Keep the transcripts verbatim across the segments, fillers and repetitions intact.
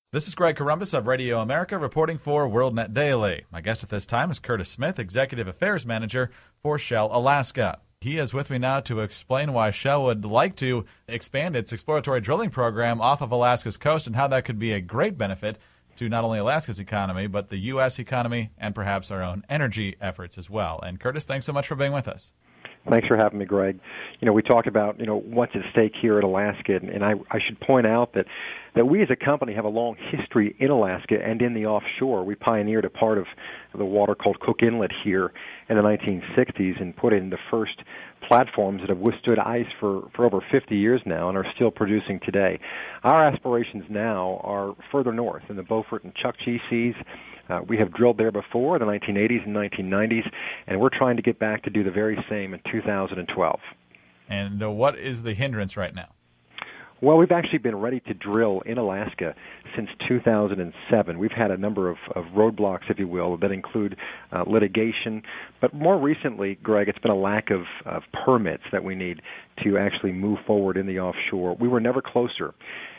This is Greg Corombos of Radio America reporting for WorldNet Daily. My guest at this time is Curtis Smith, Executive Affairs Manager for Shell Alaska. He is with me now to explain why Shell would like to expand its exploratory drilling program off of Alaska's coast and how that could be a great benefit to not only Alaska's economy, but the U S economy and perhaps our own energy efforts as well. And Curtis, thanks so much for being with us. Thanks for having me, Greg. You know, we talked about, you know, what's at stake here at Alaska, and, and I, I should point out that, that we as a company have a long history in Alaska and in the offshore. We pioneered a part of the water called Cook Inlet here in the nineteen sixties and put in the first platforms that have withstood ice for, for over fifty years now and are still producing today. Our aspirations now are further north in the Beaufort and Chukchi Seas. Uh, we have drilled there before in the nineteen eighties and nineteen nineties, and we're trying to get back to do the very same in two thousand twelve. And uh, what is the hindrance right now? Well, we've actually been ready to drill in Alaska since two thousand seven. We've had a number of, of roadblocks, if you will, that include uh, litigation. But more recently, Greg, it's been a lack of, of permits that we need to actually move forward in the offshore. We were never closer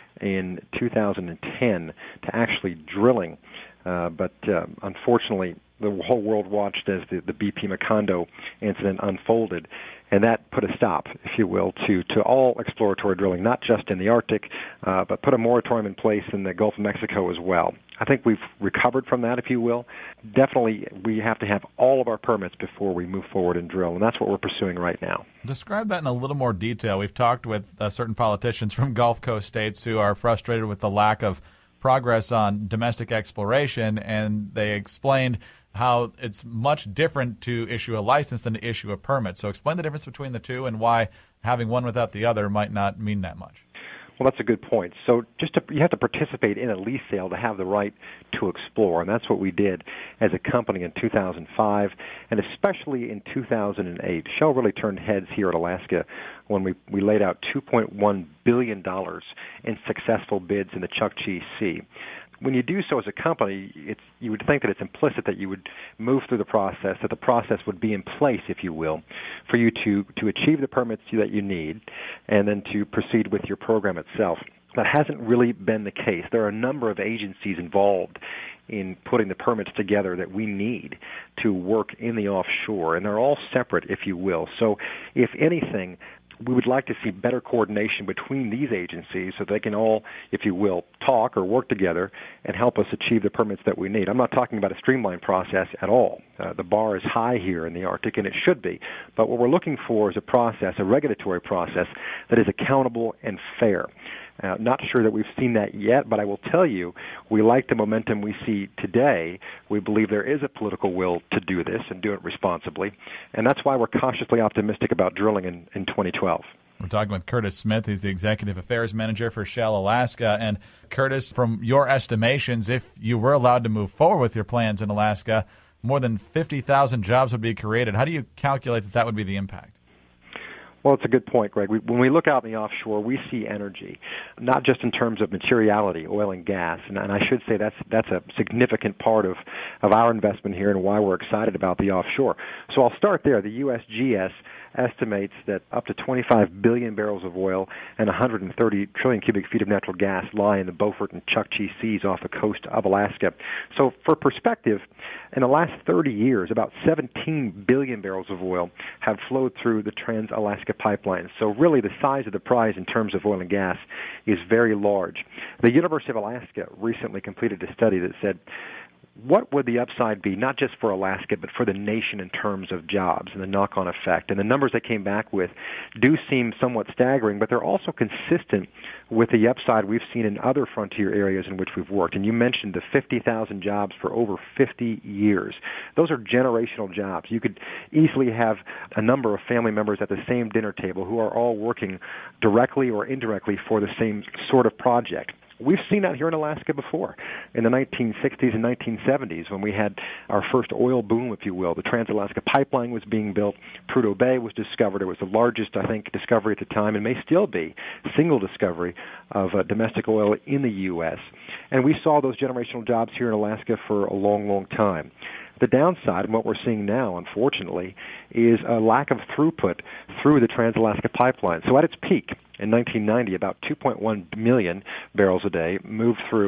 in two thousand ten to actually drilling. Uh, but uh, unfortunately, the whole world watched as the, the B P Macondo incident unfolded, and that put a stop, if you will, to, to all exploratory drilling, not just in the Arctic, uh, but put a moratorium in place in the Gulf of Mexico as well. I think we've recovered from that, if you will. Definitely, we have to have all of our permits before we move forward and drill, and that's what we're pursuing right now. Describe that in a little more detail. We've talked with uh, certain politicians from Gulf Coast states who are frustrated with the lack of progress on domestic exploration, and they explained how it's much different to issue a license than to issue a permit. So explain the difference between the two and why having one without the other might not mean that much. Well, that's a good point. So just to, you have to participate in a lease sale to have the right to explore, and that's what we did as a company in two thousand five, and especially in two thousand eight. Shell really turned heads here at Alaska when we, we laid out two point one billion dollars in successful bids in the Chukchi Sea. When you do so as a company, it's, you would think that it's implicit that you would move through the process, that the process would be in place, if you will, for you to, to achieve the permits that you need and then to proceed with your program itself. That hasn't really been the case. There are a number of agencies involved in putting the permits together that we need to work in the offshore, and they're all separate, if you will. So if anything, we would like to see better coordination between these agencies so they can all, if you will, talk or work together and help us achieve the permits that we need. I'm not talking about a streamlined process at all. Uh, the bar is high here in the Arctic, and it should be. But what we're looking for is a process, a regulatory process, that is accountable and fair. Uh, not sure that we've seen that yet, but I will tell you, we like the momentum we see today. We believe there is a political will to do this and do it responsibly, and that's why we're cautiously optimistic about drilling in, in twenty twelve. We're talking with Curtis Smith. He's the Executive Affairs Manager for Shell Alaska. And Curtis, from your estimations, if you were allowed to move forward with your plans in Alaska, more than fifty thousand jobs would be created. How do you calculate that that would be the impact? Well, it's a good point, Greg. We, when we look out in the offshore, we see energy, not just in terms of materiality, oil and gas, and, and I should say that's that's a significant part of, of our investment here and why we're excited about the offshore. So I'll start there. The U S G S estimates that up to twenty-five billion barrels of oil and one hundred thirty trillion cubic feet of natural gas lie in the Beaufort and Chukchi Seas off the coast of Alaska. So for perspective, in the last thirty years, about seventeen billion barrels of oil have flowed through the Trans-Alaska Pipeline. So really the size of the prize in terms of oil and gas is very large. The University of Alaska recently completed a study that said, what would the upside be, not just for Alaska, but for the nation in terms of jobs and the knock-on effect? And the numbers they came back with do seem somewhat staggering, but they're also consistent with the upside we've seen in other frontier areas in which we've worked. And you mentioned the fifty thousand jobs for over fifty years. Those are generational jobs. You could easily have a number of family members at the same dinner table who are all working directly or indirectly for the same sort of project. We've seen that here in Alaska before, in the nineteen sixties and nineteen seventies, when we had our first oil boom, if you will. The Trans-Alaska Pipeline was being built. Prudhoe Bay was discovered. It was the largest, I think, discovery at the time, and may still be, single discovery of uh, domestic oil in the U S. And we saw those generational jobs here in Alaska for a long, long time. The downside, and what we're seeing now, unfortunately, is a lack of throughput through the Trans-Alaska Pipeline. So at its peak in nineteen ninety, about two point one million barrels a day moved through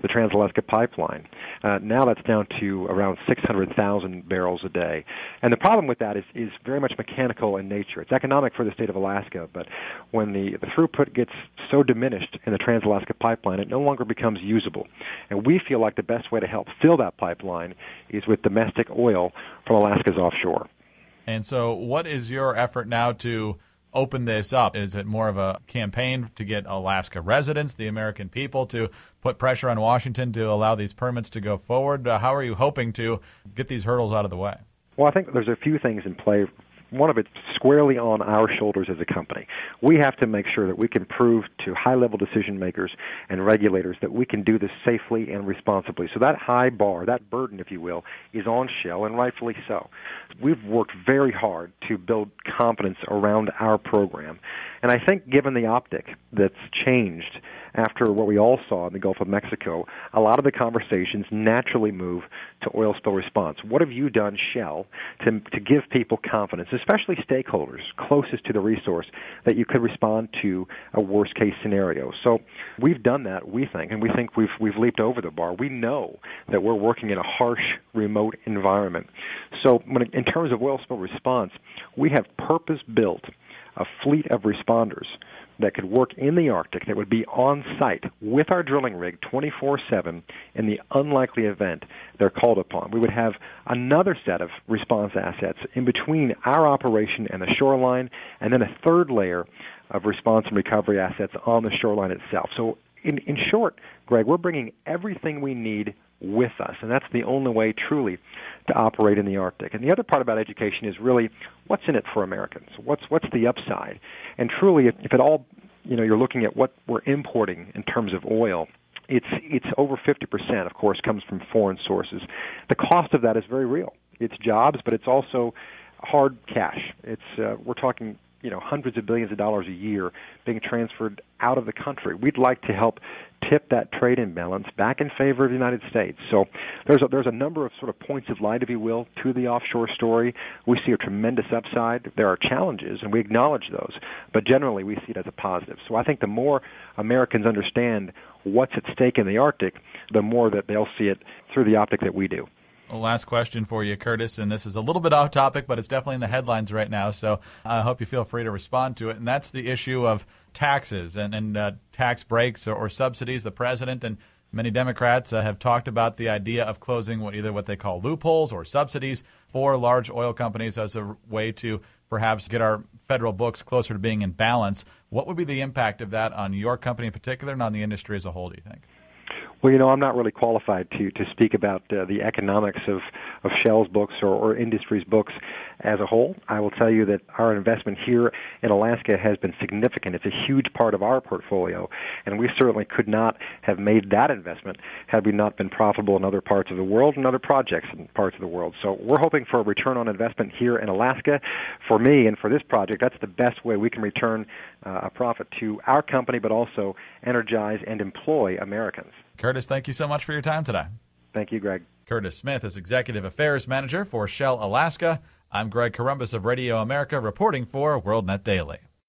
the Trans-Alaska Pipeline. Uh, now that's down to around six hundred thousand barrels a day. And the problem with that is, is very much mechanical in nature. It's economic for the state of Alaska, but when the, the throughput gets so diminished in the Trans-Alaska Pipeline, it no longer becomes usable. And we feel like the best way to help fill that pipeline is with domestic oil from Alaska's offshore. And so what is your effort now to open this up? Is it more of a campaign to get Alaska residents, the American people, to put pressure on Washington to allow these permits to go forward? Uh, how are you hoping to get these hurdles out of the way? Well, I think there's a few things in play. One of it's squarely on our shoulders as a company. We have to make sure that we can prove to high-level decision makers and regulators that we can do this safely and responsibly. So that high bar, that burden, if you will, is on Shell, and rightfully so. We've worked very hard to build confidence around our program. And I think given the optic that's changed after what we all saw in the Gulf of Mexico, a lot of the conversations naturally move to oil spill response. What have you done, Shell, to, to give people confidence, especially stakeholders closest to the resource, that you could respond to a worst-case scenario? So we've done that, we think, and we think we've, we've leaped over the bar. We know that we're working in a harsh, remote environment. So when, in terms of oil spill response, we have purpose-built a fleet of responders that could work in the Arctic, that would be on site with our drilling rig twenty-four seven in the unlikely event they're called upon. We would have another set of response assets in between our operation and the shoreline, and then a third layer of response and recovery assets on the shoreline itself. So in, in short, Greg, we're bringing everything we need with us, and that's the only way truly to operate in the Arctic. And the other part about education is really what's in it for Americans? What's what's the upside? And truly, if, if at all, you know, you're looking at what we're importing in terms of oil, it's it's over fifty percent, of course, comes from foreign sources. The cost of that is very real. It's jobs, but it's also hard cash. It's uh, we're talking, you know, hundreds of billions of dollars a year being transferred out of the country. We'd like to help tip that trade imbalance back in favor of the United States. So there's a, there's a number of sort of points of light, if you will, to the offshore story. We see a tremendous upside. There are challenges, and we acknowledge those, but generally we see it as a positive. So I think the more Americans understand what's at stake in the Arctic, the more that they'll see it through the optic that we do. Last question for you, Curtis, and this is a little bit off topic, but it's definitely in the headlines right now, so I hope you feel free to respond to it, and that's the issue of taxes and, and uh, tax breaks or, or subsidies. The president and many Democrats uh, have talked about the idea of closing what, either what they call loopholes or subsidies for large oil companies as a way to perhaps get our federal books closer to being in balance. What would be the impact of that on your company in particular and on the industry as a whole, do you think? Well, you know, I'm not really qualified to, to speak about uh, the economics of, of Shell's books or, or industry's books as a whole. I will tell you that our investment here in Alaska has been significant. It's a huge part of our portfolio, and we certainly could not have made that investment had we not been profitable in other parts of the world and other projects in parts of the world. So we're hoping for a return on investment here in Alaska. For me and for this project, that's the best way we can return uh, a profit to our company, but also energize and employ Americans. Curtis, thank you so much for your time today. Thank you, Greg. Curtis Smith is Executive Affairs Manager for Shell Alaska. I'm Greg Corombos of Radio America reporting for WorldNet Daily.